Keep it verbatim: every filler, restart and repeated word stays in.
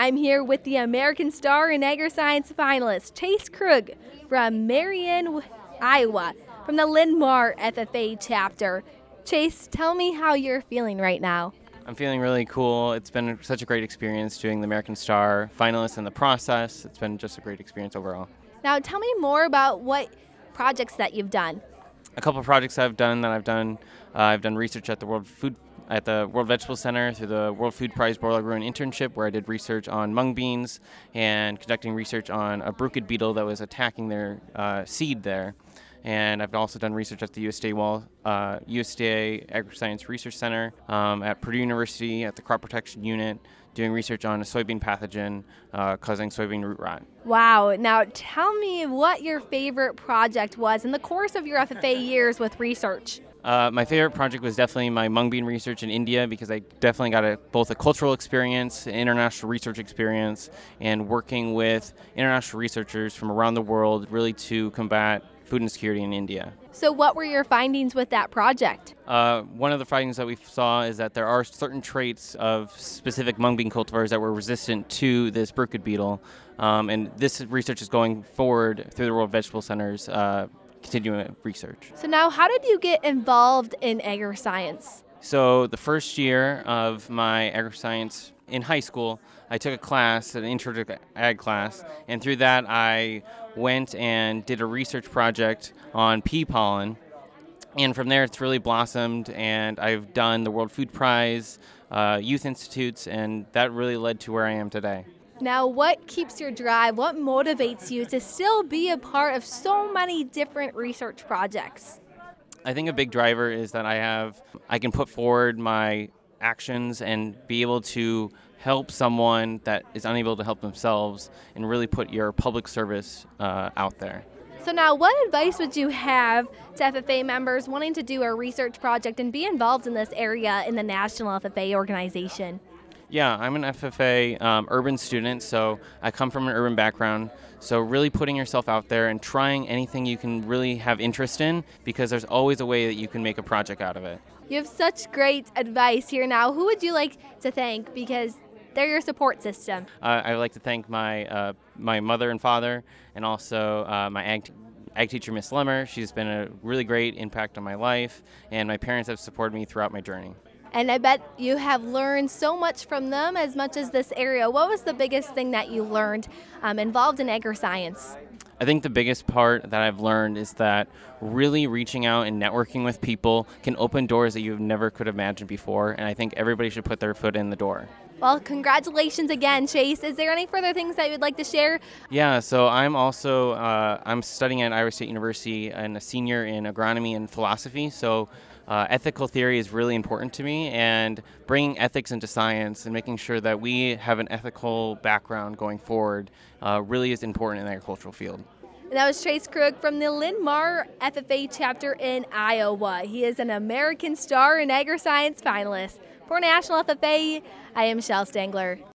I'm here with the American Star in Agri-Science finalist, Chase Krug from Marion, Iowa, from the Linn-Mar F F A chapter. Chase, tell me how you're feeling right now. I'm feeling really cool. It's been such a great experience doing the American Star finalist in the process. It's been just a great experience overall. Now tell me more about what projects that you've done. A couple of projects I've done that I've done, uh, I've done research at the World Food at the World Vegetable Center through the World Food Prize Boiler Ruin internship, where I did research on mung beans and conducting research on a bruchid beetle that was attacking their uh, seed there. And I've also done research at the U S D A Wall, uh, U S D A Agri-Science Research Center um, at Purdue University at the Crop Protection Unit, doing research on a soybean pathogen uh, causing soybean root rot. Wow. Now tell me what your favorite project was in the course of your F F A years with research. Uh, my favorite project was definitely my mung bean research in India, because I definitely got a, both a cultural experience, an international research experience, and working with international researchers from around the world really to combat food insecurity in India. So what were your findings with that project? Uh, one of the findings that we saw is that there are certain traits of specific mung bean cultivars that were resistant to this bruchid beetle, um, and this research is going forward through the World Vegetable Center's uh, continuing research. So now how did you get involved in agri-science? So the first year of my agri-science in high school, I took a class, an intro to ag class, and through that I went and did a research project on pea pollen. And from there it's really blossomed, and I've done the World Food Prize, uh, Youth Institutes, and that really led to where I am today. Now, what keeps your drive? What motivates you to still be a part of so many different research projects? I think a big driver is that I have, I can put forward my actions and be able to help someone that is unable to help themselves, and really put your public service uh, out there. So now, what advice would you have to F F A members wanting to do a research project and be involved in this area in the National F F A organization? Yeah, I'm an F F A um, urban student, so I come from an urban background. So really putting yourself out there and trying anything you can really have interest in, because there's always a way that you can make a project out of it. You have such great advice here now. Who would you like to thank, because they're your support system? Uh, I would like to thank my uh, my mother and father, and also uh, my ag, t- ag teacher, Miss Lemmer. She's been a really great impact on my life, and my parents have supported me throughout my journey. And I bet you have learned so much from them as much as this area. What was the biggest thing that you learned um, involved in agri-science? I think the biggest part that I've learned is that really reaching out and networking with people can open doors that you never could have imagined before, and I think everybody should put their foot in the door. Well, congratulations again, Chase. Is there any further things that you would like to share? Yeah, so I'm also, uh, I'm studying at Iowa State University and a senior in agronomy and philosophy, so Uh, ethical theory is really important to me, and bringing ethics into science and making sure that we have an ethical background going forward uh, really is important in the agricultural field. And that was Chase Krug from the Linn-Mar F F A chapter in Iowa. He is an American Star in Agri-Science finalist. For National F F A, I am Shel Stangler.